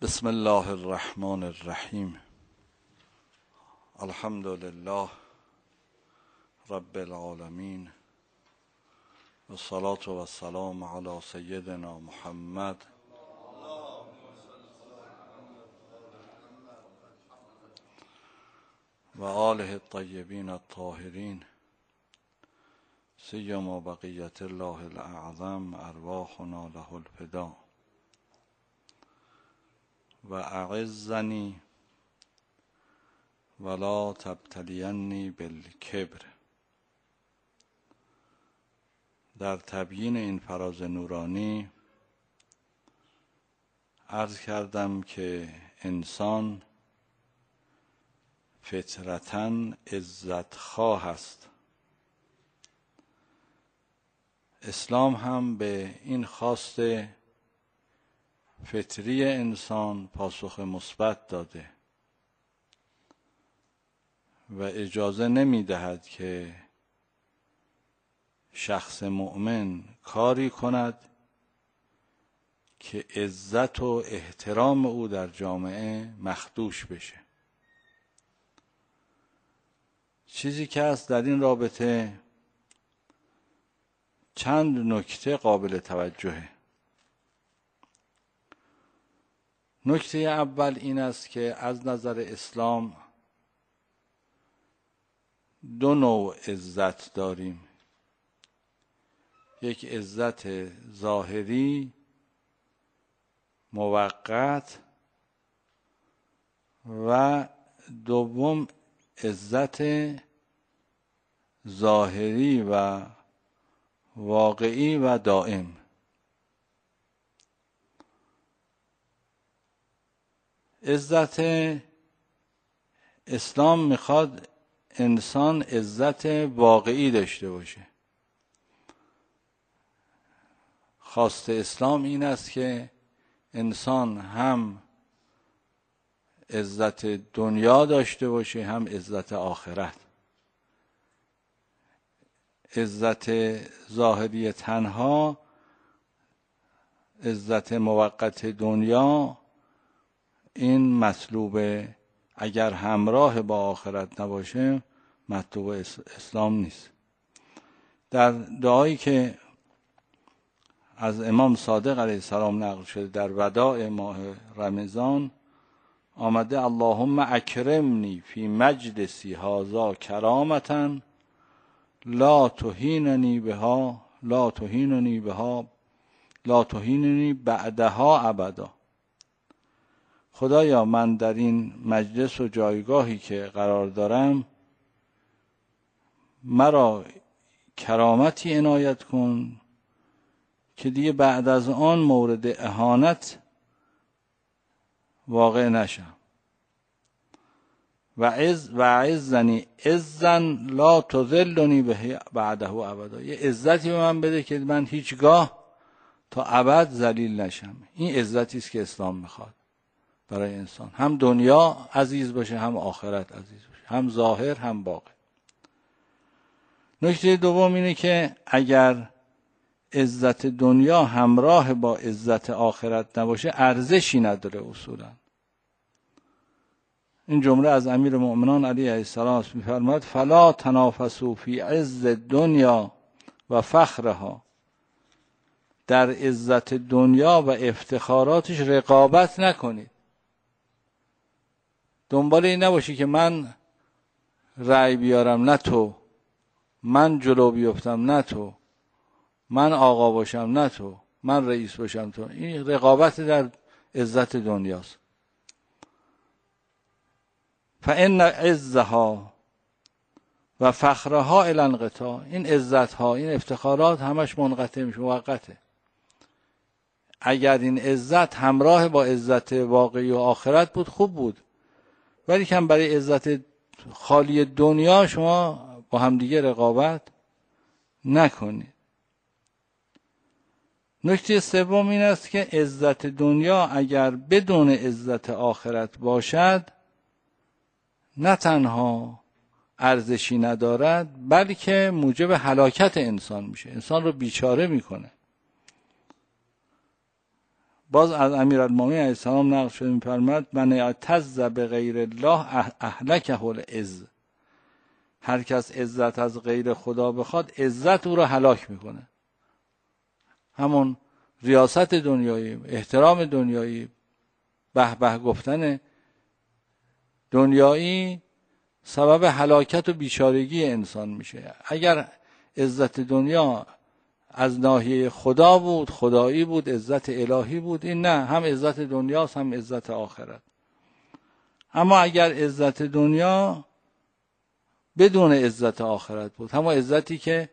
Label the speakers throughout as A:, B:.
A: بسم الله الرحمن الرحیم. الحمد لله رب العالمین والصلاة والسلام علی سیدنا محمد و آله الطیبین الطاهرین سیما بقیة الله الاعظم ارواحنا له الفدا و اعزنی ولا تبتلینی بالکبر. در تبیین این فراز نورانی عرض کردم که انسان فطرتاً عزتخواه است. اسلام هم به این خواست فطری انسان پاسخ مثبت داده و اجازه نمی دهد که شخص مؤمن کاری کند که عزت و احترام او در جامعه مخدوش بشه. چیزی که هست در این رابطه چند نکته قابل توجهه. نکته اول این است که از نظر اسلام دو نوع عزت داریم. یک عزت ظاهری موقت و دوم عزت ظاهری و واقعی و دائم. عزت اسلام میخواد انسان عزت واقعی داشته باشه. خواست اسلام این است که انسان هم عزت دنیا داشته باشه هم عزت آخرت. عزت ظاهری تنها، عزت موقت دنیا، این مطلوب اگر همراه با آخرت نباشه مطلوب اسلام نیست. در دعایی که از امام صادق علیه السلام نقل شده در وداع ماه رمضان آمده اللهم اکرمنی فی مجلسی هذا کرامة لا تهیننی بعدها ابدا. خدایا من در این مجلس و جایگاهی که قرار دارم مرا کرامتی عنایت کن که دیگه بعد از آن مورد اهانت واقع نشم. و عزنی عزا لا تذلنی به بعده ابدا. یه عزتی به من بده که من هیچگاه تا ابد ذلیل نشم. این عزتی است که اسلام میخواد برای انسان، هم دنیا عزیز باشه هم آخرت عزیز باشه، هم ظاهر هم باطن. نکته دوم اینه که اگر عزت دنیا همراه با عزت آخرت نباشه ارزشی نداره. اصولا این جمله از امیر المؤمنین علیه السلام می‌فرماید فلا تنافسوا فی عز الدنیا و فخرها. در عزت دنیا و افتخاراتش رقابت نکنید. دنبال این نباشی که من رأی بیارم نه تو، من جلو بیفتم نه تو، من آقا باشم نه تو، من رئیس باشم تو. این رقابت در عزت دنیاست. فإن عزها و فخرها الی انقطاع. این عزتها، این افتخارات همش منقطع میشه، موقته. اگر این عزت همراه با عزت واقعی و آخرت بود خوب بود، ولی کم برای عزت خالی دنیا شما با همدیگه رقابت نکنید. نکته سوم این است که عزت دنیا اگر بدون عزت آخرت باشد نه تنها ارزشی ندارد بلکه موجب هلاکت انسان میشه، انسان رو بیچاره میکنه. باز از امیرالمومنین علیه السلام نقل شده می‌فرماید من یعتز بغیر الله اهلکه العز. هر کس عزت از غیر خدا بخواد عزت او را هلاک میکنه. همون ریاست دنیایی، احترام دنیایی، به به گفتن دنیایی سبب هلاکت و بیچارگی انسان میشه. اگر عزت دنیا از ناحیه خدا بود، خدایی بود، عزت الهی بود، این نه، هم عزت دنیاست هم عزت آخرت. اما اگر عزت دنیا بدون عزت آخرت بود، همون عزتی که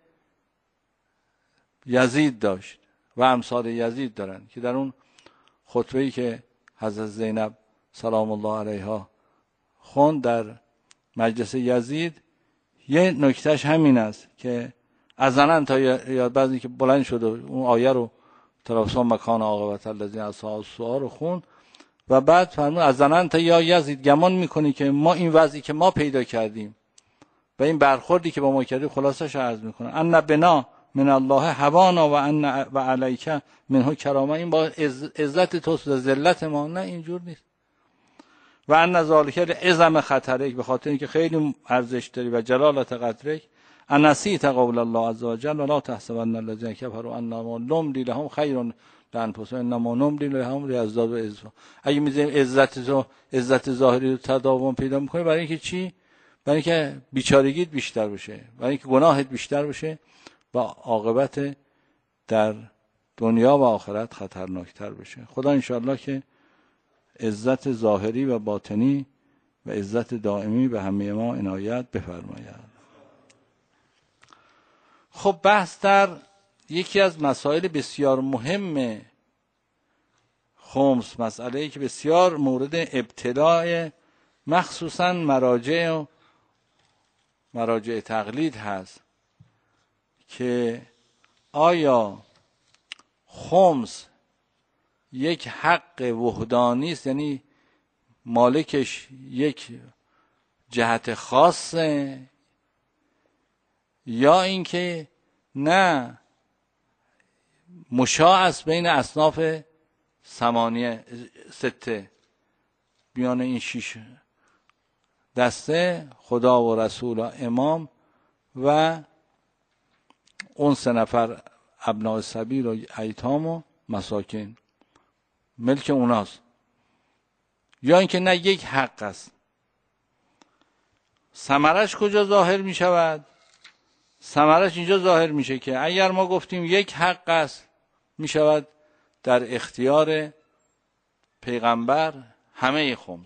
A: یزید داشت و امثال یزید دارن که در اون خطبه‌ای که حضرت زینب سلام الله علیها خوند در مجلس یزید، یه نکتهش همین است که از زنن تا یاد بعضی که بلند شد و اون آیه رو ترابسون مکان عاقبت الذین اساءوا السوء رو خوند و بعد فرمود از زنن تا یا یزید گمان میکنی که ما این وضعی که ما پیدا کردیم و این برخوردی که با ما کردیم خلاصش عرض میکنه ان بنا من الله هوانا و ان و علیک منه کرامه، این با عزت توست و ذلت ما، نه اینجور نیست. و ان ذالک لعظم خطرک، به خاطر اینکه خیلی ارزش داری و جلالت قدرک. انسیت قول الله عز وجل ولا تحسبن الذين كفروا انما نملی لهم خیر لانفسهم انما نملی لهم لیزدادوا اثما. اگه میذاریم عزت ظاهری رو تداوم پیدا میکنه، برای اینکه چی؟ برای اینکه بیچارگیت بیشتر بشه، برای اینکه گناهت بیشتر بشه و عاقبت در دنیا و آخرت خطرناکتر بشه. خدا انشاءالله که عزت ظاهری و باطنی و عزت دائمی به همه ما عنایت بفرماید. خب بحث در یکی از مسائل بسیار مهم خمس، مسئله‌ای که بسیار مورد ابتلاء مخصوصاً مراجع تقلید هست که آیا خمس یک حق وحدانی است، یعنی مالکش یک جهت خاصه، یا اینکه نه مشاع است بین اصناف ثمانیه سته، بیان این 6 دسته خدا و رسول و امام و اون 3 نفر ابناء السبیل و ایتام و مساکین ملک اوناست، یا اینکه نه یک حق است. ثمرش کجا ظاهر می شود؟ ثمرش اینجا ظاهر میشه که اگر ما گفتیم یک حق است، می شود در اختیار پیغمبر همه خمس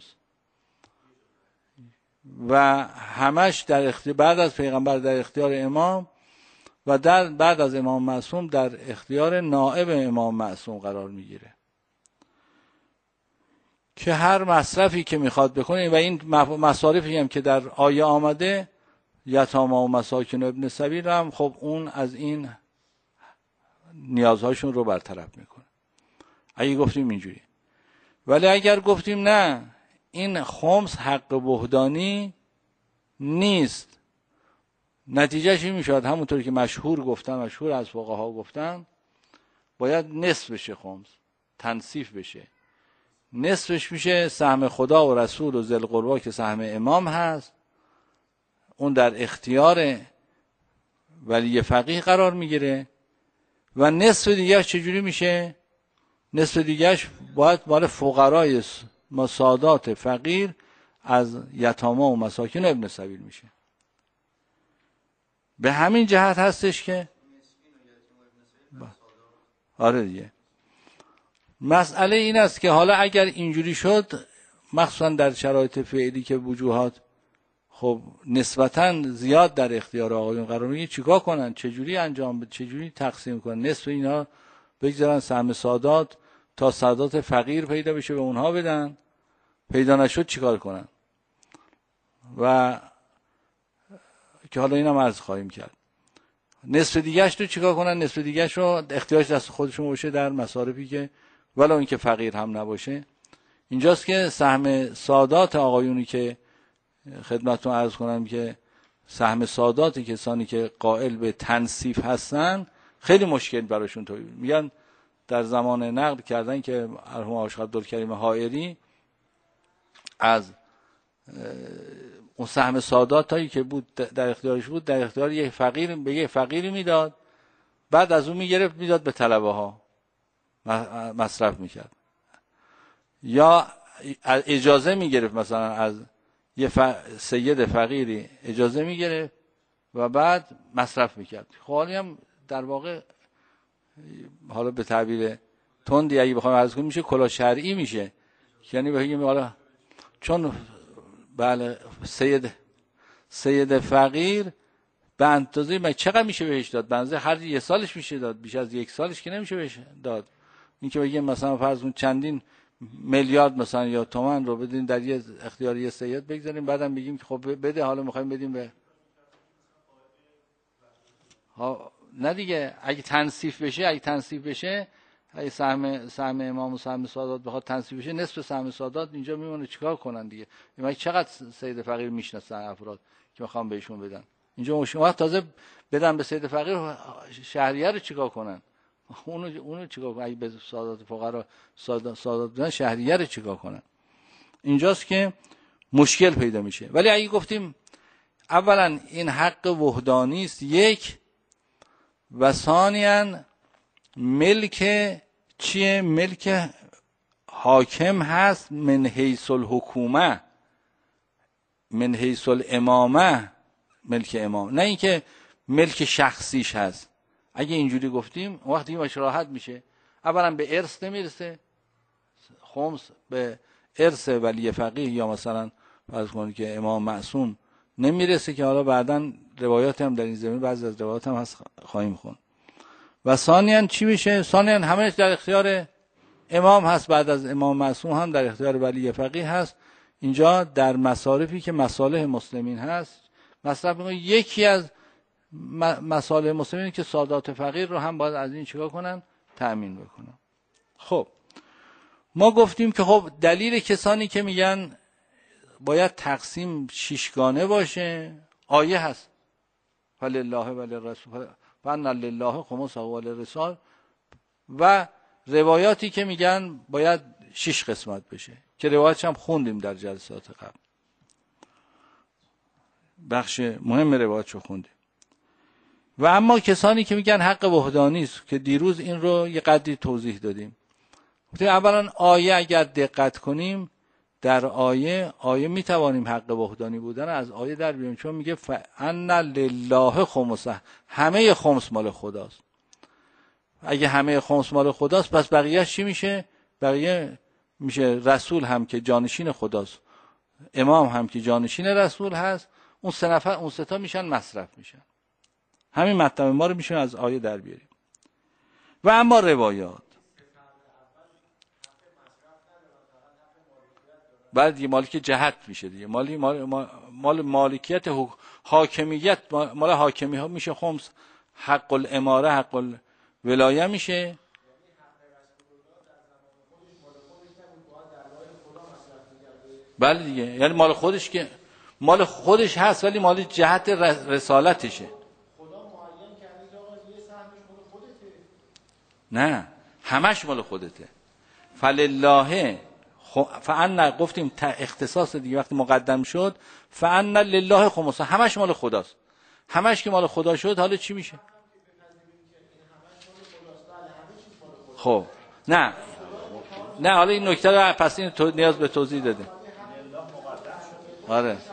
A: و همش در اختیار بعد از پیغمبر در اختیار امام و بعد از امام معصوم در اختیار نائب امام معصوم قرار میگیره که هر مصرفی که میخواد بکنه و این مصارفی هم که در آیه آمده یتاما و مساکین و ابن سبیل هم خب اون از این نیازهاشون رو برطرف میکنه اگه گفتیم اینجوری. ولی اگر گفتیم نه این خمس حق وحدانی نیست، نتیجهش این میشود همونطوری که مشهور از فقها گفتن باید نصف بشه، خمس تنصیف بشه، نصفش میشه سهم خدا و رسول و ذی القربی که سهم امام هست، اون در اختیار ولی فقیه قرار میگیره و نصف دیگهش چجوری میشه؟ نصف دیگهش باید مال فقرای سادات فقیر از یتاما و مساکین و ابن سبیل میشه. به همین جهت هستش که آره دیگه مسئله این است که حالا اگر اینجوری شد، مخصوصا در شرایط فعلی که وجوهات خب نسبتاً زیاد در اختیار آقایون قرار میگیره، چیکار کنن؟ چجوری تقسیم کنن؟ نصف اینا بگذارن سهم سادات تا سادات فقیر پیدا بشه به اونها بدن، پیدا نشد چیکار کنن؟ و که حالا اینم عرض خواهیم کرد. نصف دیگه‌اش رو چیکار کنن؟ نصف دیگه‌اش رو اختیارش دست خودشون باشه در مصارفی که ولو اینکه فقیر هم نباشه. اینجاست که سهم سادات آقایونی که خدمتتون عرض کنم که سهم سادات کسانی که قائل به تنصیف هستن خیلی مشکل براشون میگن در زمان نقل کردن که مرحوم آقای عبدالکریم حائری از اون سهم سادات هایی که بود در اختیارش بود در اختیار یک فقیر به یک فقیری میداد، بعد از اون میگرفت میداد به طلبه ها مصرف میکرد، یا اجازه میگرفت مثلا از یه سید فقیری اجازه میگرفت و بعد مصرف میکرد. خواهی هم در واقع حالا به تعبیر تندی اگه بخوایم عرض کنیم میشه کلا شرعی میشه، یعنی بگیم حالا چون بله سید فقیر به اندازه من چقدر میشه بهش داد؟ به اندازه هر 1 سالش میشه داد، بیش از 1 سالش که نمیشه بهش داد. این که بگیم مثلا فرض کن چندین میلیارد مثلا یا تومان رو بدین در یه اختیار یه سید بگذاریم، بعدم بگیم که خب بده حالا میخوایم بدیم به نه دیگه. اگه تنصیف بشه اگه سهم امام و سهم سادات بخواد تنصیف بشه، نصف سهم سادات اینجا میمونه. چیکار کنن دیگه؟ یعنی چقدر سید فقیر میشناسن افراد که میخوام بهشون بدن؟ اینجا مشکل تازه بدن به سید فقیر، شهریه رو چیکار کنن؟ اونو چیکار کنن؟ اگه به سادات فقرا سادات بدن، شهریه رو چیکار کنن؟ اینجاست که مشکل پیدا میشه. ولی اگه گفتیم اولا این حق وحدانی است یک، و ثانیاً ملک چیه؟ ملک حاکم هست من حیث الحکومه، من حیث الامامه، ملک امام، نه اینکه ملک شخصیش هست. اگه اینجوری گفتیم وقتی ماش راحت میشه. اولا به ارث نمیرسه، خمس به ارث ولی فقیه یا مثلا فرض کنید که امام معصوم نمیرسه، که حالا بعداً روایات هم در این زمین بعضی از روایات هم هست خواهیم خوند. و ثانیاً چی میشه؟ ثانیاً همه در اختیار امام هست، بعد از امام معصوم هم در اختیار ولی فقیه هست. اینجا در مصارفی که مصالح مسلمین هست مصرف میکنه. یکی از مصالح مسلمین که سادات فقیر رو هم باید از این چیکار کنن؟ تأمین بکنن. خب ما گفتیم که خب دلیل کسانی که میگن باید تقسیم 6گانه باشه آیه هست، فلله وللرسول فان لله خمسه وللرسول، و روایاتی که میگن باید 6 قسمت بشه که روایاتش هم خوندیم در جلسات قبل، بخش مهم روایاتشو خوندیم. و اما کسانی که میگن حق وحدانی است که دیروز این رو یه قدری توضیح دادیم. اولا آیه اگر دقت کنیم در آیه میتوانیم حق وحدانی بودن از آیه در بیاریم، چون میگه فان لله خمسه، همه خمس مال خداست. اگه همه خمس مال خداست پس بقیه چی میشه؟ بقیه میشه رسول هم که جانشین خداست، امام هم که جانشین رسول هست، اون 3 نفر اون 3 تا میشن مصرف میشن. همین مطلب ما رو میشه از آیه در بیاریم. و اما روایات بعد دیگه مالک جهت میشه دیگه، مال مالکیت حاکمیت، مال حاکمی ها میشه خمس، حق الاماره حق الولایه میشه. بله دیگه، یعنی مال خودش که مال خودش هست ولی مال جهت رسالتشه. نه همش مال خودته. فلله فان گفتیم اختصاص دیگه وقتی مقدم شد، فان لله خمسه، همش مال خداست. همش که مال خدا شد حالا چی میشه؟ خب نه حالا این نکته رو پس این نیاز به توضیح داده. آره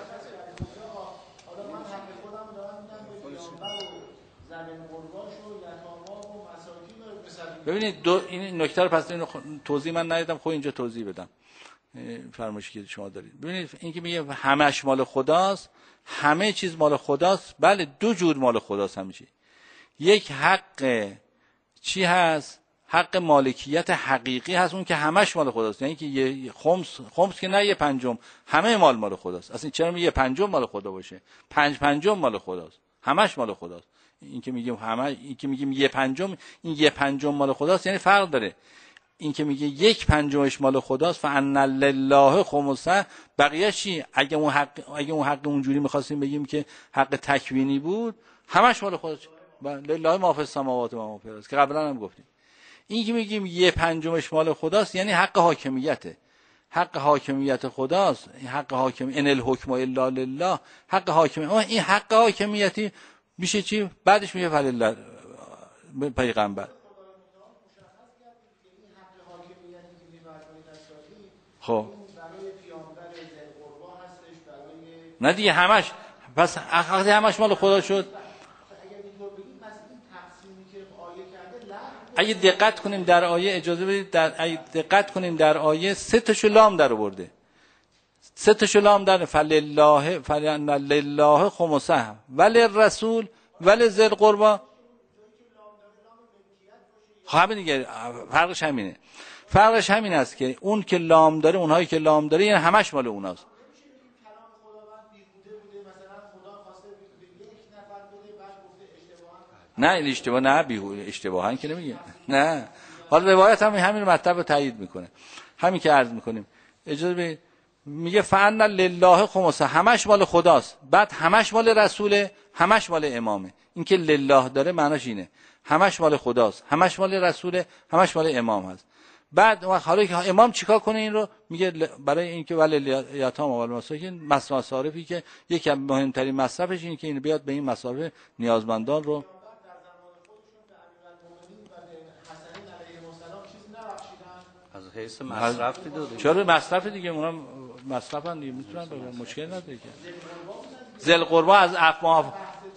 A: ببینید این نکته رو پس این توضیح من ندیدم، خب اینجا توضیح بدم فرمایشی که شما دارید. ببینید این که میگه همش مال خداست، همه چیز مال خداست، بله 2 جور مال خداست همیشه. یک حق چی هست؟ حق مالکیت حقیقی هست، اون که همش مال خداست، یعنی که یه خمس که نه 1/5 همه مال خداست. اصلا چرا میگه 1/5 مال خدا باشه؟ 5/5 مال خداست، همش مال خداست. این که میگیم همه، این که میگیم 1/5، این 1/5 مال خداست یعنی فرق داره. این که میگه 1/5 مال خداست، فان لله خمسه، بقیه چی؟ اگه اون حق اونجوری می‌خواستیم بگیم که حق تکوینی بود، همش مال خداست. لله ما فی السماوات و ما فی الارض که قبلا هم گفتیم. این که میگیم 1/5 مال خداست یعنی حق حاکمیته، حق حاکمیت خداست، حق حاکم ان الحکم الا لله، حق حاکمیت. این حق حاکمیتی میشه چی؟ بعدش میشه فلله پیغمبر. خب نه دیگه همش، پس وقتی همش مال خدا شد. اگه دقت کنیم در آیه، اجازه بدید اگه دقت کنیم در آیه 3 تاشو لام در آورده، 3 تاشو لام در فلله فلان لله خمسه وللرسول ولذی القربى. همین دیگه، فرقش همینه. فرقش همین است که اون که لام داره، اونهایی که لام داره یعنی همش مال اوناست. نه این اشتباه، نه بیهوده، اشتباهن که نمیگه، نه. حالا روایت هم همین مطلب رو تایید میکنه، همین که عرض میکنیم. اجازه بدید، میگه فان لله خمسه، همش مال خداست، بعد همش مال رسوله، همش مال امامه. این که لله داره معناش اینه، همش مال خداست، همش مال رسوله، همش مال امام هست. بعد حالا که امام چیکار کنه این رو میگه برای اینکه ولی یتامى و المساکین مصارفی که یکی از مهمترین مصرفش اینه که این بیاد به این مصارف نیازمندان رو.
B: از حیث مصرف دیده.
A: چرا مصرف دیگه، اونا مصرفن دیگه، میتونن بگن، مشکل نداره که. ذل قربا از افما،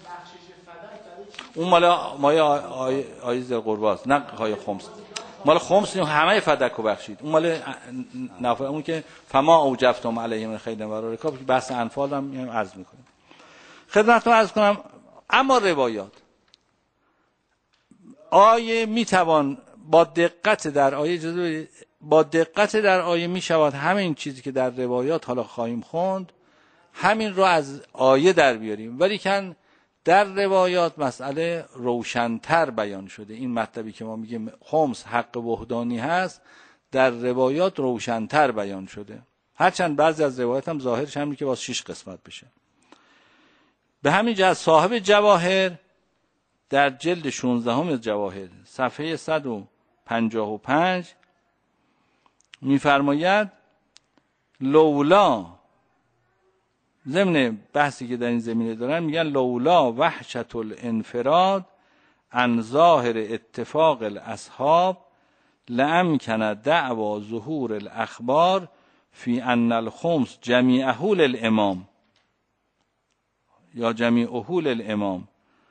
A: اون مال آیه ذل قرباست، نه های خمس. مال خمس همه فدک رو بخشید. اون مال نفع، اون که فما اوجفتم علیه من خیل و رکاب، که بحث انفال هم عرض میکنیم خدمتتون. عرض کنم اما روایات آیه میتوان با دقت در آیه، با دقت در آیه میشود همین چیزی که در روایات حالا خواهیم خوند همین رو از آیه در بیاریم، ولی کن در روایات مسئله روشن‌تر بیان شده. این مطلبی که ما میگیم خمس حق وحدانی هست، در روایات روشن‌تر بیان شده، هرچند بعضی از روایات هم ظاهرش همینه که باز 6 قسمت بشه. به همین جهت صاحب جواهر در جلد 16 جواهر صفحه 155 می‌فرماید لولا، ضمن بحثی که در این زمینه دارن میگن لولا وحشت الانفراد عن ظاهر اتفاق الاصحاب لامکن دعوا ظهور الاخبار فی ان الخمس جمیعه للامام یا جمیعه للامام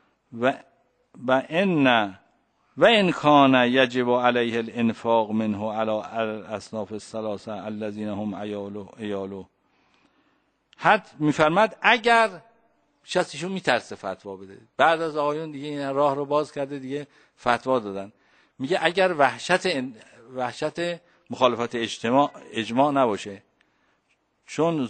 A: و ان کان یجب علیه الانفاق منه علی الاصناف الثلاثه الذين هم عیاله. حد میفرماد اگر شخصیشون میترسه فتوا بده، بعد از آقایون دیگه این راه رو باز کرده دیگه فتوا دادن، میگه اگر وحشت مخالفت اجماع نباشه، چون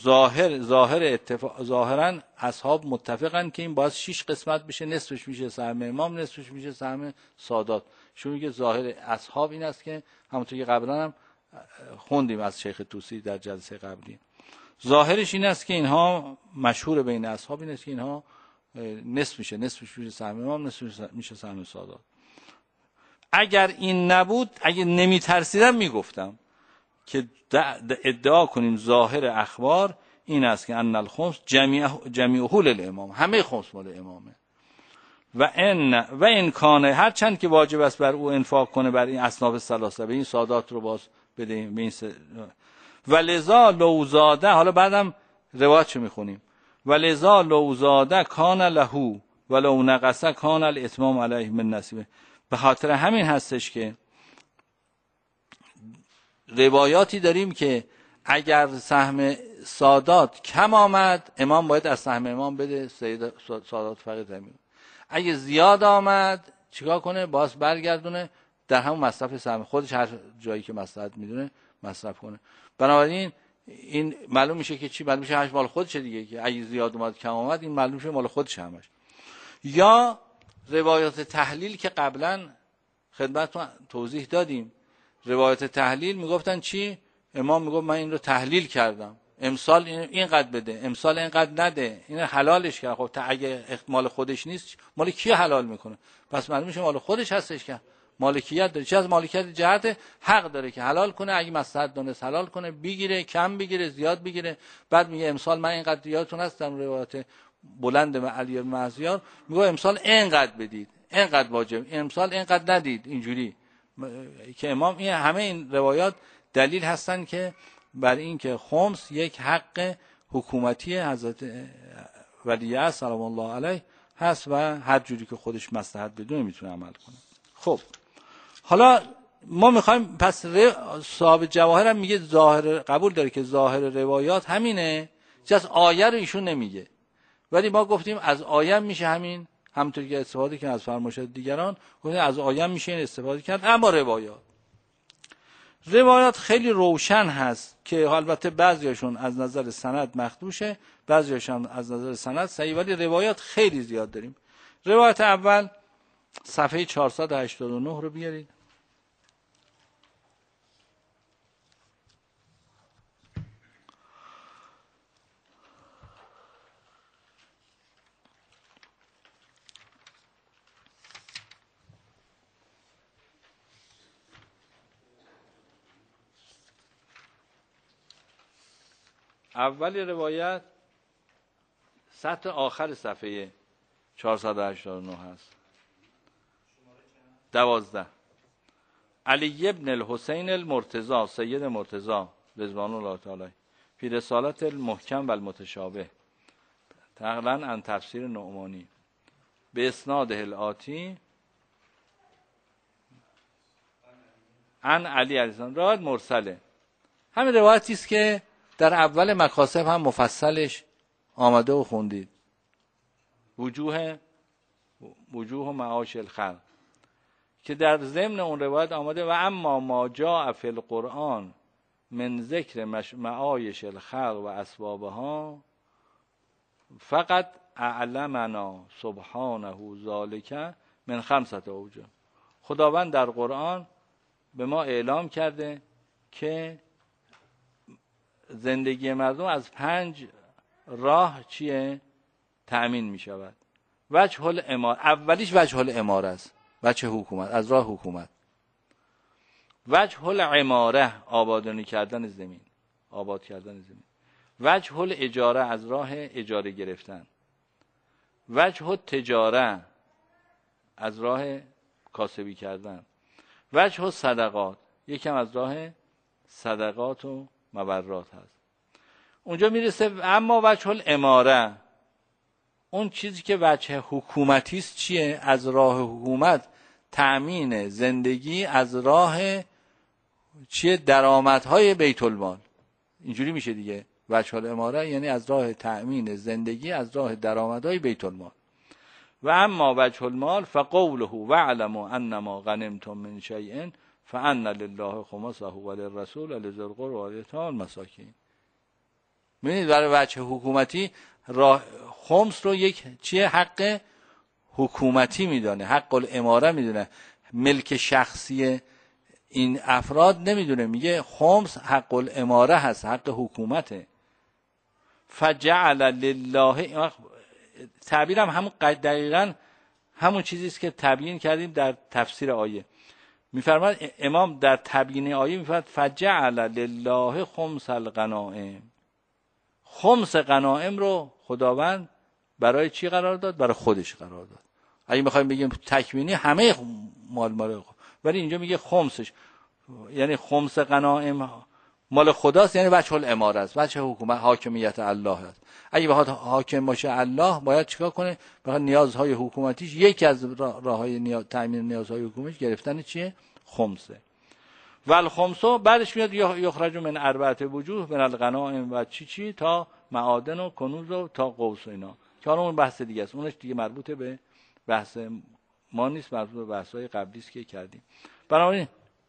A: ظاهرا اصحاب متفقن که این باید 6 قسمت بشه، نصفش میشه سهم امام، نصفش میشه سهم سادات. چون میگه ظاهر اصحاب این است که همونطور که قبلا هم خوندیم از شیخ طوسی در جلسه قبلی، ظاهرش این است که اینها مشهور بین اصحاب این است که اینها نصف میشه، نصفش میشه سهم امام، نصفش میشه سهم سادات. اگر این نبود، اگه نمیترسیدم میگفتم که ادعا کنیم ظاهر اخبار این است که ان الخمس جمیعه للامام، همه خمس مال امامه. و ان کان، هر چند که واجب است بر او انفاق کنه بر این اصناف ثلاثه، به این سادات رو باز بده، به این ولذا لو زاده، حالا بعدم روایتشو میخونیم، ولذا لو زاده کان له ولو نقص کان الاتمام علیه من نصیبه. به خاطر همین هستش که روایاتی داریم که اگر سهم سادات کم آمد، امام باید از سهم امام بده، سادات فقط همین. اگه زیاد آمد چیکار کنه؟ باز برگردونه در همون مصرف سهم خودش، هر جایی که مصلحت میدونه مصرف کنه. بنابراین این معلوم میشه که چی؟ معلوم میشه همش مال خودشه دیگه، که اگه زیاد اومد کم آمد این معلوم میشه مال خودشه همش. یا روایات تحلیل که قبلا خدمتتون توضیح دادیم، روایات تحلیل میگفتن چی؟ امام میگفت من این رو تحلیل کردم، امسال اینقدر بده، امسال اینقدر نده، این حلالش کرد. خب اگه مال خودش نیست مال کی حلال میکنه؟ پس معلوم میشه مال خودش هستش که مالکیت داره. چه از مالکیت جهت حق داره که حلال کنه، اگه مصلحت دونست حلال کنه، بگیره، کم بگیره، زیاد بگیره. بعد میگه امسال من اینقدر، یادتون هست در روایت بلند علی بن معزیار میگه امسال اینقدر بدید، اینقدر واجب، امسال اینقدر ندید. اینجوری که امام، این همه این روایات دلیل هستن که بر این که خمس یک حق حکومتی حضرت ولیعصر سلام الله علیه هست و هر جوری که خودش مصلحت بدونه میتونه عمل کنه. خب حالا ما میخوایم پس صاحب جواهر هم میگه ظاهر قبول داره که ظاهر روایات همینه، چه از آیه رو ایشون نمیگه، ولی ما گفتیم از آیه میشه همین، همونطور که استفاده کردن از فرمایشات دیگران، گفتیم از آیه میشه این استفاده کرد. اما روایات خیلی روشن هست که البته بعضیاشون از نظر سند مخدوشه، بعضیاشون از نظر سند صحیح، ولی روایات خیلی زیاد داریم. روایت اول صفحه 489 رو بیارید. اول روایت سطر آخر صفحه 489 هست. 12 علی ابن الحسین المرتضی سید مرتضی رضوان الله تعالی فی رسالت المحکم و المتشابه تقریبا عن تفسیر نعمانی به اسناد الآتی عن علی علیه السلام. روایت مرسله. همین روایتی است که در اول مکاسب هم مفصلش آمده و خوندید. وجوه و معاش الخلق، که در ضمن اون روایت آمده و اما ما جاء فی القرآن من ذکر معایش الخلق و اسبابها فقط اعلمنا سبحانه ذالک من 5 اوجه. خداوند در قرآن به ما اعلام کرده که زندگی مردم از 5 راه چیه تأمین می شود. وجه الاماره، اولیش وجه الاماره است، وجه حکومت، از راه حکومت. وجه العماره، آبادانی کردن زمین، آباد کردن زمین. وجه الاجاره، از راه اجاره گرفتن. وجه التجاره، از راه کاسبی کردن. وجه صدقات، یکم از راه صدقات و مبرات هست. اونجا میرسه اما وجه الاماره، اون چیزی که وجه حکومتی است چیه؟ از راه حکومت تأمین زندگی از راه چیه؟ درآمدهای بیت المال. اینجوری میشه دیگه. وجه الاماره یعنی از راه تأمین زندگی از راه درآمدهای بیت المال. و اما وجه المال فقوله واعلموا انما غنمتم من شیء فان لله خمسه وللرسول ولذی القربى والیتامى والمساکین. ببینید برای وجه حکومتی خمس رو یک چیه؟ حق حکومتی میدونه، حق الاماره میدونه، ملک شخصی این افراد نمیدونه. میگه خمس حق الاماره هست، حق حکومته. فجعل لله، تعبیرم همون دقیقاً همون چیزی است که تبیین کردیم در تفسیر آیه. میفرماد امام در تبیین آیه میفرماد فجعل لله خمس الغنائم. خمس غنائم رو خداوند برای چی قرار داد؟ برای خودش قرار داد. اگه میخوایم بگیم تکوینی همه مال ولی اینجا میگه خمسش، یعنی خمس غنائم مال خداست، یعنی وجه الاماره است، وجه حکومت، حاکمیت الله است. اگه بخواد حاکم باشه الله باید چیکار کنه؟ بخواد نیازهای حکومتیش، یکی از راههای تامین نیازهای حکومتیش گرفتن چیه؟ خمسه. والخمسو بعدش میاد یخرج من 4 وجوه من الغنائم و چی تا معادن و کنوز و تا قوس و اینا، که حالا اون بحث دیگه است، اونش دیگه مربوط به بحث ما نیست، مربوط به بحث‌های قبلی است که کردیم. بنابراین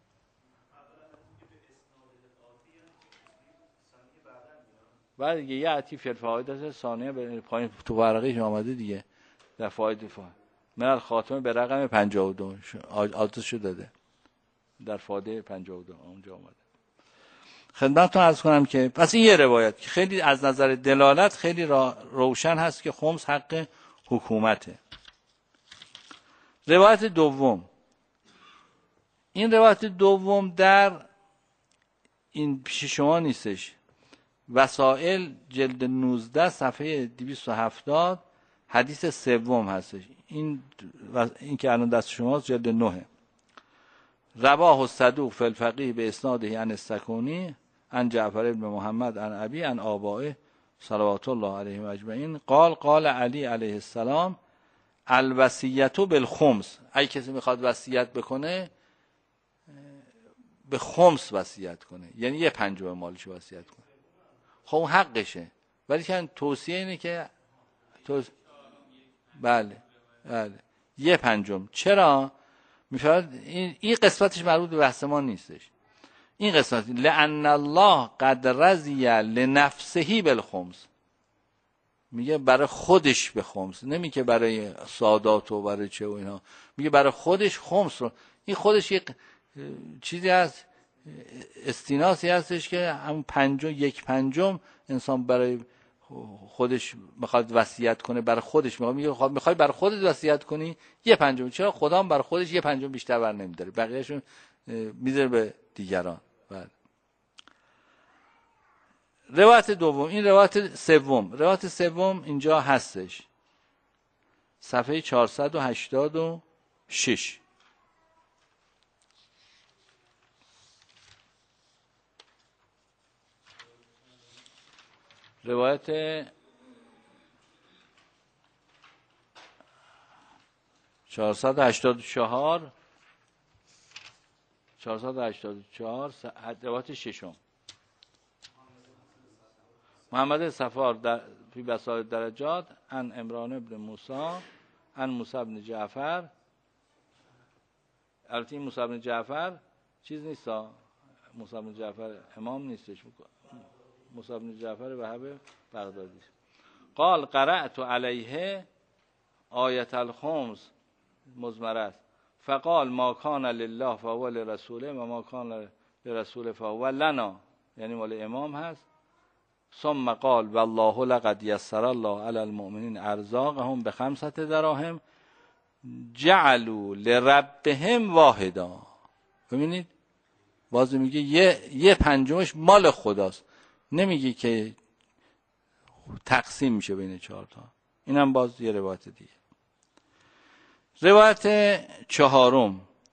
A: بعد دیگه یه عطیف فی الفوائد ثانیه به پایین تو ورقه‌اش آمده دیگه، در فوائد من الخاتمه به رقم 52 آدرسش داده در فاده 52 اونجا آمده. خدمتتون عرض کنم که پس این یه روایت که خیلی از نظر دلالت خیلی روشن هست که خمس حق حکومته. روایت دوم این روایت دوم در این پیش شما نیستش، وسائل جلد 19 صفحه 270 حدیث سوم هستش. این که الان دست شماست جلد 9. رواه الصدوق فی الفقیه به اسناده عن السکونی عن جعفر بن محمد عن ابی عن آبائه صلوات الله علیهم اجمعین قال علی علیه السلام الوصیت بالخمس. اگه کسی میخواد وصیت بکنه به خمس وصیت کنه، یعنی 1/5 مالش وصیت کنه. خب اون حقشه، ولی که توصیه اینه که بله 1/5. چرا؟ میفرد این قسمتش مربوط به بحث ما نیستش. این قسمت لأن الله قد رضی لنفسه بالخمس، میگه برای خودش به خمس، نمیگه برای سادات و برای چه و اینا، میگه برای خودش خمس رو. این خودش یک چیزی هست، استیناسی هستش که هم 1/5 انسان برای خودش میخواد وصیت کنه، برای خودش میگه میخوای برای خودت وصیت کنی 1/5. چرا؟ خدا هم برای خودش 1/5 بیشتر بر نمیداره، بقیه‌شون میذاره به دیگران. بله. روایت دوم، این روایت سوم اینجا هستش، صفحه 486. روایت 484 روایت ششم. محمد صفار در فی بصائر درجات عن عمران بن موسی عن موسی بن جعفر. البته این موسی بن جعفر چیز نیست، موسی بن جعفر امام نیستش، موسی بن جعفر وهب بغدادی. قال قرأت علیه آیت الخمس مزمره، فقال ما کان لله فهو لرسوله و ما کان لرسول فهو لنا، یعنی مال امام هست. ثم قال والله لقد یسر الله علی المؤمنین ارزاقهم ب5 دراهم جعلوا لربهم واحدا. ببینید باز میگه 1/5 مال خداست، نمیگه که تقسیم میشه بین 4 تا. اینم باز یه روایت دیگه. روایت 4،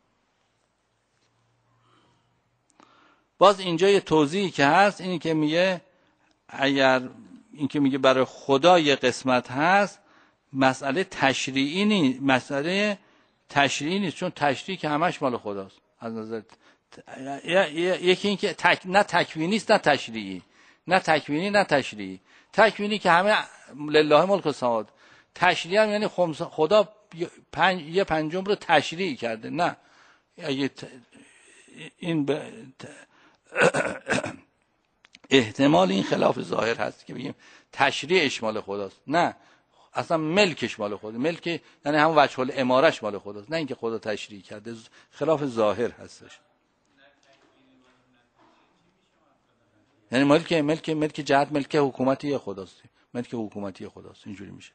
A: باز اینجا یه توضیحی که هست، اینی که میگه اگر این که میگه برای خدا یه قسمت هست، مسئله تشریعی نیست، چون تشریعی که همش مال خداست. از نظر یکی این که نه تکوینی است نه تشریعی، نه تکوینی نه تشریعی. تکوینی که همه لله ملک السماوات، تشریعی هم یعنی خدا 1/5 رو تشریع کرده. نه اگه این احتمال این خلاف ظاهر هست که بگیم تشریعش مال خداست، نه اصلا ملکش مال خدا، ملک یعنی همون وجه الامارش مال خداست، نه اینکه خدا تشریع کرده، خلاف ظاهر هستش. یعنی ملک جهت ملک حکومتی خداست، ملک حکومتی خداست، اینجوری میشه.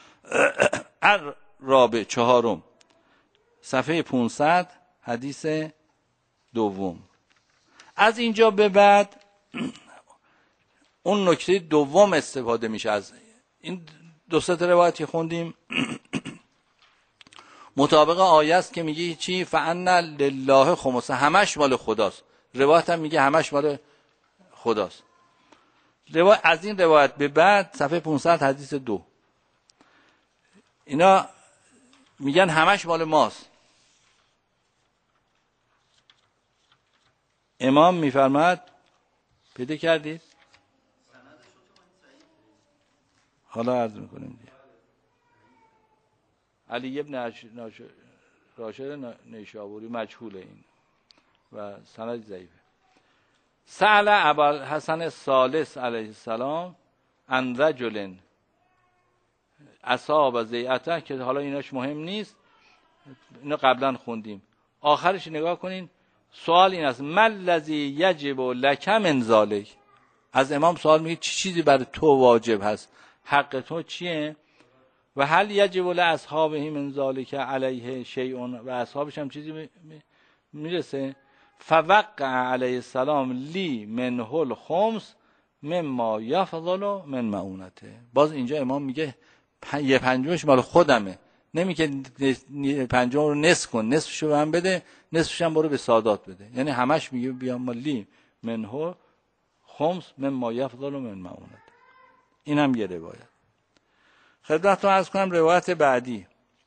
A: رابع 4 صفحه 500 حدیث دوم. از اینجا به بعد اون نکته دوم استفاده میشه از این 2 روایتی خوندیم. مطابق آیه است که میگه چی؟ فان لله خمس، همش مال خداست. روایت هم میگه همش مال خداست. از این روایت به بعد صفحه 500 حدیث 2 اینا میگن همش مال ماست. امام میفرماد، پیدا کردید؟ حالا عرض میکنیم دیگه. علی ابن راشد نیشابوری مجهول این و سند ضعیفه. سأل ابوالحسن الثالث علیه السلام عن رجل اصاب ضیعته، که حالا ایناش مهم نیست، اینو قبلا خوندیم. آخرش نگاه کنین، سوال این است ما الذی یجب لک من ذلک. از امام سوال میگه چی چیزی برای تو واجب هست، حق تو چیه؟ و هل یجب لاصحابه من ذلک علیه شیء، و اصحابش هم چیزی میرسه فوقع علیه السلام لی منه الخمس مما یفضل من معونته. باز اینجا امام میگه یه پنجمش مال خودمه، نمیگه پنجم رو نصف کن، نصفشو به من بده، نصفش هم برو به سادات بده. یعنی همش میگه بیا لی منه خمس مما یفضل من معونته. این هم یه روایت. خدمتتون عرض کنم روایت بعدی.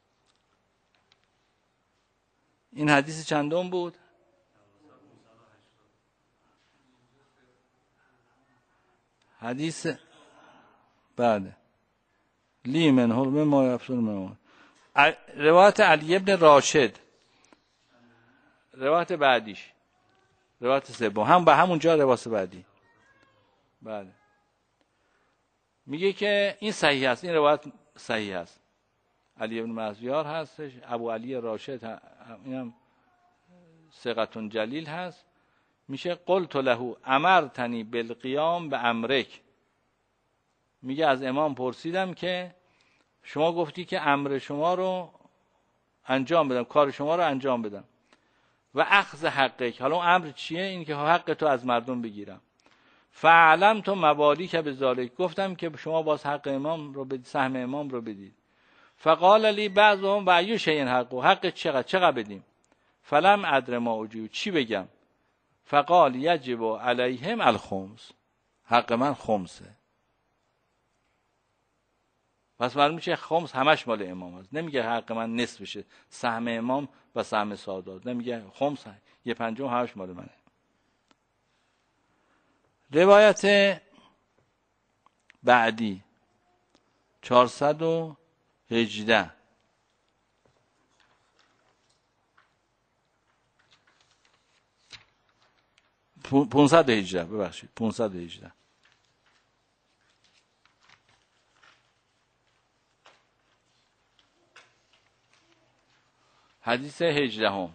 A: این حدیث چندم بود؟ حدیث بعد لی من حلم ما یفضل من. روایت علی ابن راشد، روایت بعدیش، روایت سوم، هم به همونجا روایت بعدی. بله میگه که این صحیح است، این روایت صحیح است. علی ابن مزیار هستش، ابو علی راشد اینم ثقة جلیل هست. میشه قلت له امرتنی بالقیام به امرک. میگه از امام پرسیدم که شما گفتی که امر شما رو انجام بدم، کار شما رو انجام بدم. و اخذ حقک، حالا امر چیه؟ این که حق تو از مردم بگیرم. فعلم تو موالی که به ذالک، گفتم که شما باز حق امام رو بدید، سهم امام رو بدید. فقال لی بعضهم و ایو شیء حق چقدر بدیم؟ فلم ادر ما اجیب، چی بگم؟ فقال یجب علیهم الخمس، حق من خمسه. پس معلوم میشه خمس همش مال امام است. نمیگه حق من نصف بشه، سهم امام و سهم سادات، نمیگه خمس یه پنجم همش مال منه. روایت بعدی 418 518 ببخشید 518 حدیث 18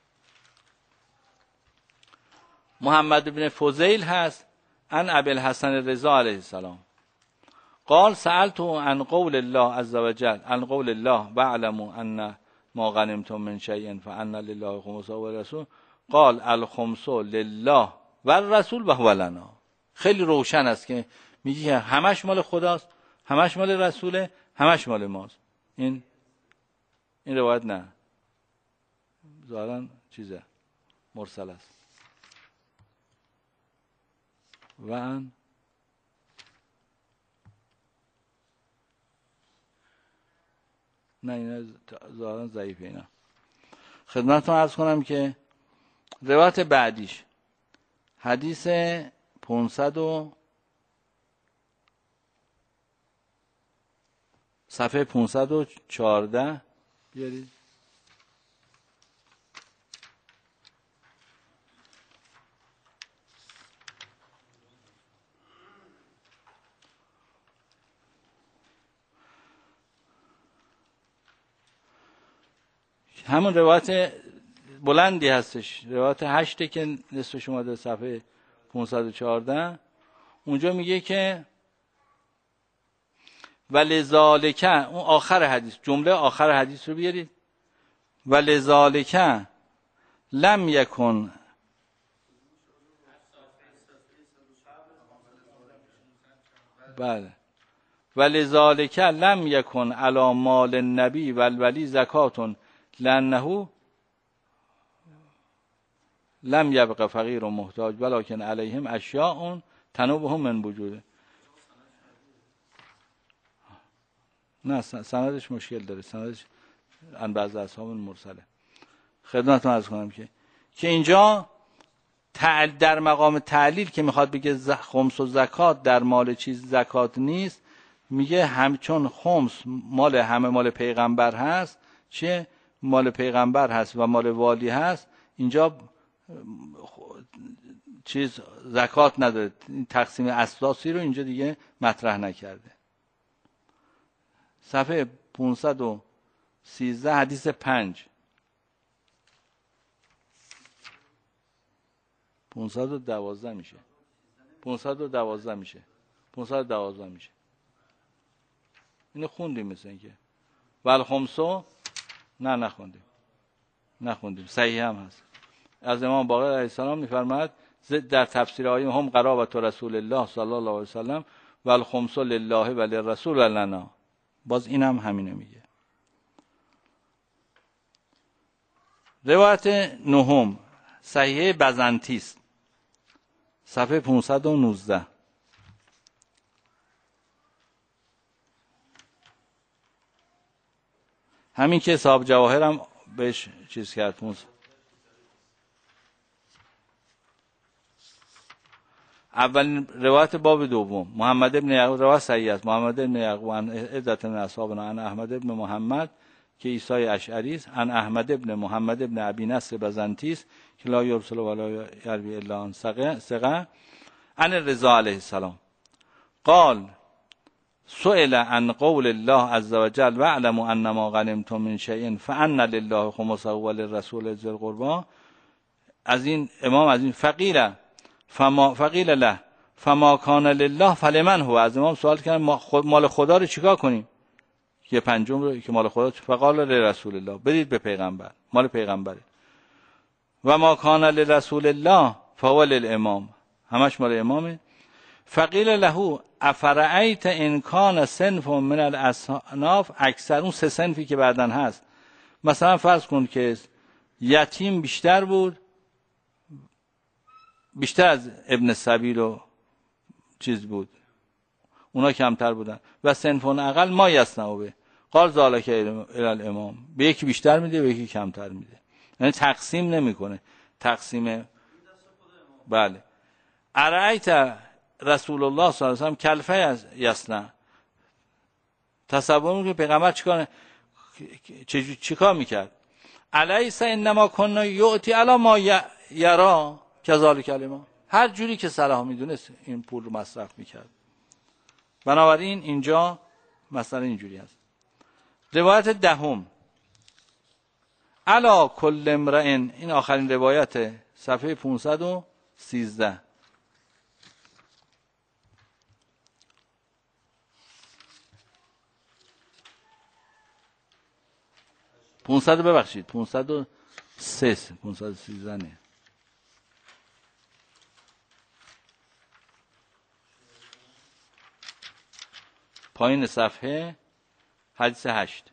A: محمد بن فضیل هست عن ابی الحسن رضا علیه السلام قال سألت عن قول الله عز وجل عن قول الله واعلموا ان ما غنمتم من شیء فان لله خمسه و الرسول قال الخمس لله و الرسول و هو لنا. خیلی روشن است که میگه همش مال خداست، همش مال رسوله، همش مال ماست. این روایت نه، ظاهرا چیزه مرسل است. و نه این ظاهرا ضعیفه. اینا خدمتتون عرض کنم که روایت بعدیش حدیث 500 صفحه 514 بیارید. همون روایت بلندی هستش، روایت 8 که نصفش اومده صفحه 514. اونجا میگه که ولذالک، اون آخر حدیث، جمله آخر حدیث رو بیارید. ولذالک لم یکن، بله، ولذالک لم یکن علی مال النبی والولی زکات لانه لم یبق فقیر و محتاج ولکن علیهم اشیاء تنوبهم من وجوده. نه سندش مشکل داره، سندش ان بعض اصحاب مرسله. خدمتتون عرض کنم که اینجا در مقام تعلیل که میخواد بگه خمس و زکات در مال چیز زکات نیست، میگه همچون خمس مال همه مال پیغمبر هست، چه مال پیغمبر هست و مال والی هست، اینجا چیز زکات نداره. این تقسیم اساسی رو اینجا دیگه مطرح نکرده. صفحه 513 حدیث 5 512 میشه 512 میشه. اینو خوندیم مثل اینکه ول خمسو، نه نخوندیم صحیح هم هست. از امام باقر علیه السلام میفرماید در تفسیر آیه هم قرابت رسول الله صلی الله علیه وسلم و الخمس لله و للرسول و لنا. باز اینم همینو میگه. روایت نهم صحیح بزنطی است، صفحه 519. همین که صاحب جواهر هم بهش چیز کرد. اولین روایت باب دوم، محمد ابن یعقوب، روایت صحیح است، محمد ابن یعقوب عن عدت من اصحابنا عن احمد ابن محمد که عیسی اشعری است، عن احمد ابن محمد ابن ابی نصر بزنطی است که لا یرسل ولا یروی الا عن ثقه، عن رضا علیه السلام قال سئل عن قول الله عز وجل واعلموا انما غنمتم من شیء فان لله خمسه وللرسول ذی القربى. از این امام از این فقیل له فما کان لله فلمن هو. از امام سوال کردن مال خدا رو چیکار کنیم؟ یه پنجم رو که مال خدا، فقال لرسول الله، بدید به پیغمبر، مال پیغمبره. و ما کان لرسول الله فهو للامام، همش مال امامه. فقیل له افرأیت ان کان صنف من الاصناف، اکثر اون سه صنفی که بعدن هست، مثلا فرض کن که یتیم بیشتر بود، بیشتر از ابن سبیل و چیز بود، اونا کمتر بودن، و صنفون اقل ما یصنعوا به قال ذالک الی الامام، به یکی بیشتر میده به یکی کمتر میده، یعنی تقسیم نمیکنه. تقسیم بله. ارایت رسول الله صلی الله علیه و سلم کلفه یصنع، تصور که پیغمبر چیکار میکرد؟ الیس انما کنا یؤتی الا ما یرا کذالک الامام، هر جوری که صلاح میدونست این پول رو مصرف میکرد. بنابراین اینجا مثلا اینجوری هست. روایت دهم الا کل امرئ، این آخرین روایت، صفحه 513. ببخشید 513 نه. پایین صفحه حدیث 8.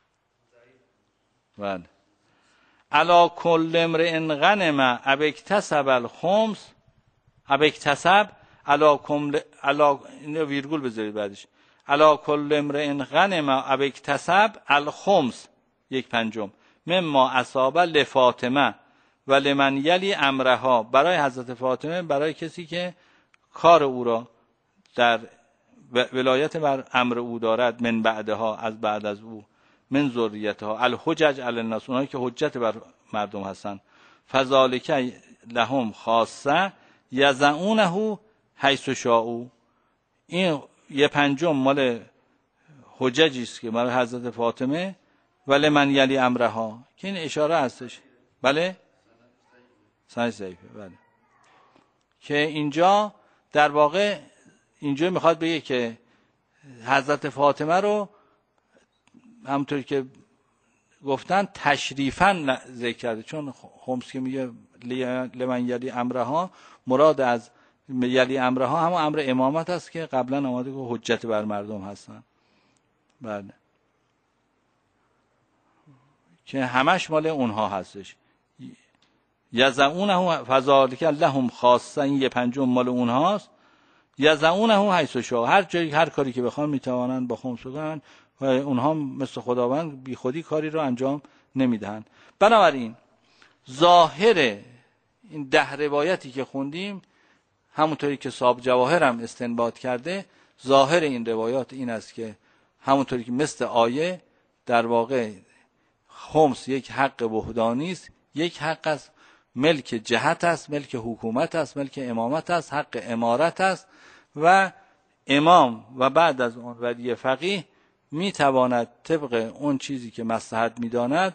A: بله. الا کل امرئ غنم ابکتسب الخمس، ابکتسب الا اینو ویرگول بذارید بعدش، الا کل امرئ غنم ابکتسب الخمس، یک پنجم، مما اصاب لفاطمه و لمن یلی امرها، برای حضرت فاطمه، برای کسی که کار او را در ولایت بر امر او دارد، من بعدها، از بعد از او، من ذریتها الحجج علی الناس، اونایی که حجت بر مردم هستن، فذالک لهم خاصه یزعونه حیث شاءوا، این یه پنجم مال حججی است که برای حضرت فاطمه ولی من یلی امرها، که این اشاره هستش. بله سند ضعیفه. بله که اینجا در واقع اینجا میخواد بگه که حضرت فاطمه رو همونطور که گفتن تشریفاً ذکر کرده، چون خمس که میگه لمن یلی امرها، مراد از یلی امرها همون امر امامت است که قبلا آمده که حجت بر مردم هستن. بله که همش مال اونها هستش. یزعونه فذالک لهم خاصه، این یه پنجم مال اونهاست. یزعونه حیث شاء، هر جایی هر کاری که بخوان میتوانند با خمس بکنن و اونها مثل خداوند بی خودی کاری رو انجام نمیدهند. بنابراین ظاهر این 10 روایتی که خوندیم، همونطوری که صاحب جواهر هم استنباط کرده، ظاهر این روایات این است که همونطوری که مثل آیه در واقع خمس یک حق وحدانی است، یک حق است، ملک جهت است، ملک حکومت است، ملک امامت است، حق امارت است و امام و بعد از اون ولی فقیه میتواند طبق اون چیزی که مصلحت میداند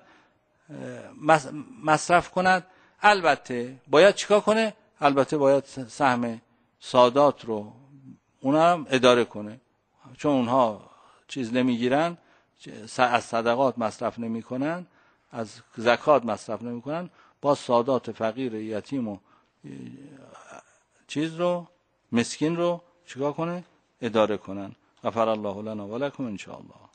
A: مصرف کند. البته باید چیکار کنه؟ البته باید سهم سادات رو اونا هم اداره کنه، چون اونها چیز نمیگیرن، از صدقات مصرف نمیکنن، از زکات مصرف نمیکنن، با سادات فقیر یتیم و چیز رو مسکین رو چیکار کنه؟ اداره کنن. غفر الله لنا و لکم ان شاء الله.